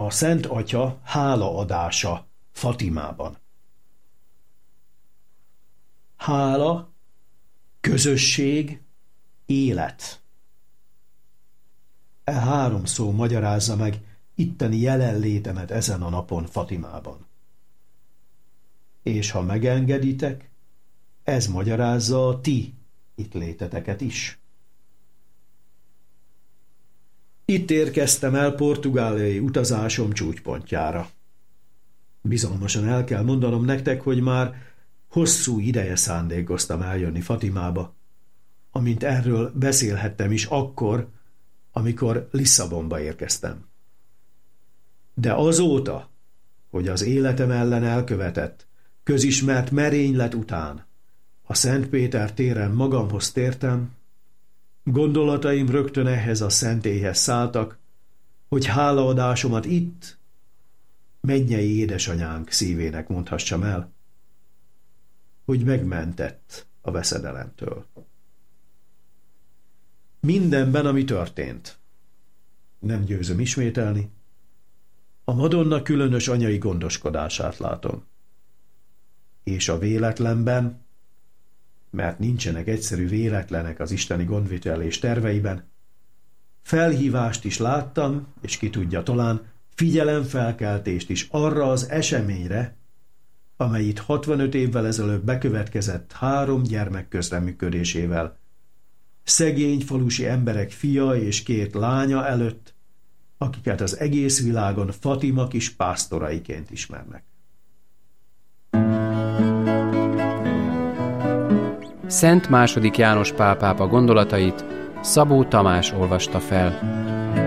A Szent Atya hálaadása Fatimában. Hála, közösség, élet. E három szó magyarázza meg itteni jelenlétemet ezen a napon Fatimában. És ha megengeditek, ez magyarázza a ti itt léteteket is. Itt érkeztem el portugáliai utazásom csúcspontjára. Bizalmasan el kell mondanom nektek, hogy már hosszú ideje szándékoztam eljönni Fatimába, amint erről beszélhettem is akkor, amikor Lisszabonba érkeztem. De azóta, hogy az életem ellen elkövetett, közismert merénylet után a Szent Péter téren magamhoz tértem, gondolataim rögtön ehhez a szentélyhez szálltak, hogy hálaadásomat itt, mennyei édesanyánk szívének mondhassam el, hogy megmentett a veszedelemtől. Mindenben, ami történt, nem győzöm ismételni, a Madonna különös anyai gondoskodását látom. És a véletlenben, mert nincsenek egyszerű véletlenek az isteni gondvitelés terveiben, felhívást is láttam, és ki tudja, talán figyelemfelkeltést is arra az eseményre, amely itt 65 évvel ezelőtt bekövetkezett 3 gyermek közreműködésével, szegény falusi emberek fia és 2 lánya előtt, akiket az egész világon Fatima kis pásztoraiként ismernek. Szent II. János Pál pápa gondolatait Szabó Tamás olvasta fel.